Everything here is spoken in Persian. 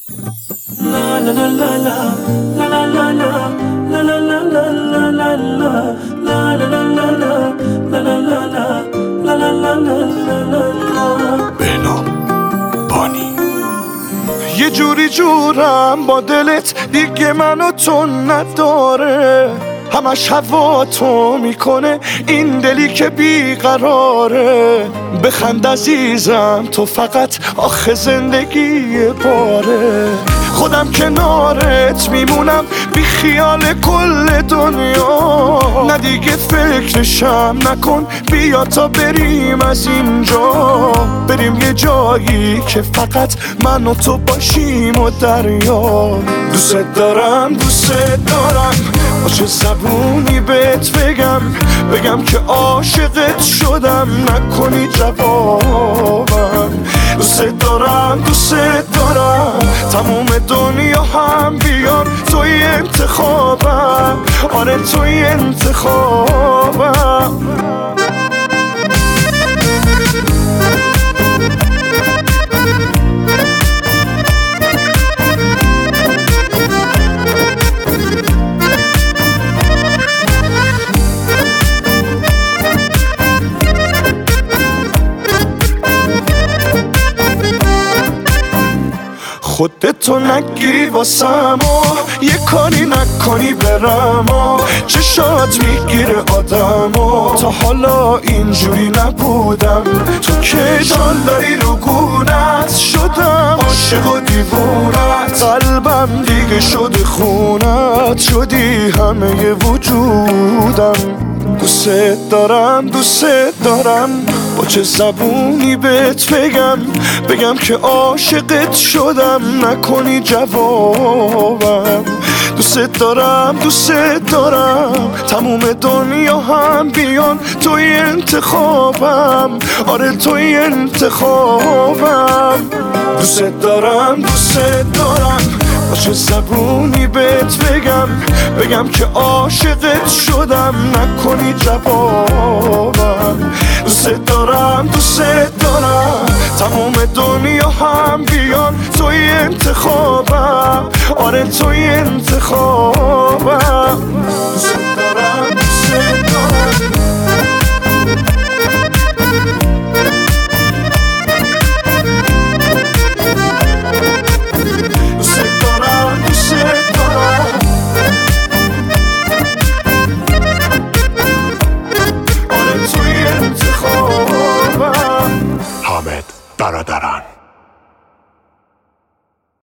بنام بانی یه جوری جورم با دلت دیگه منو تو نداره، همش هوا تو میکنه این دلی که بیقراره. بخند عزیزم تو فقط آخه زندگی باره، خودم کنارت میمونم بی خیال کل دنیا. نه دیگه فکرشم نکن، بیا تا بریم از اینجا، بریم یه جایی که فقط من و تو باشیم و دریا. دوست دارم دوست دارم، با چه زبونی بهت بگم که عاشقت شدم، نکنی جوابم. دوست دارم دوست دارم، تموم دنیا هم بیان توی انتخابم، آره توی انتخابم. خودتو نگیری واسم و یه کاری نکنی برم و چشات میگیره آدم و تا حالا اینجوری نبودم. تو که جان داری رو گونت شدم، عاشق و دیوونت، قلبم دیگه شده خونت، شدی همه وجودم. دوست دارم دوست دارم، با چه زبونی بهت بگم که عاشقت شدم، نکنی جوابم. دوست دارم دوست دارم، تموم دنیا هم بیان توی انتخابم، آره توی انتخابم. دوست دارم دوست دارم، با چه زبونی بهت بگم که عاشقت شدم، نکنی جوابم. دوست دارم دوست دارم، تموم دنیا هم بیان توی انتخابم، آره توی انتخابم.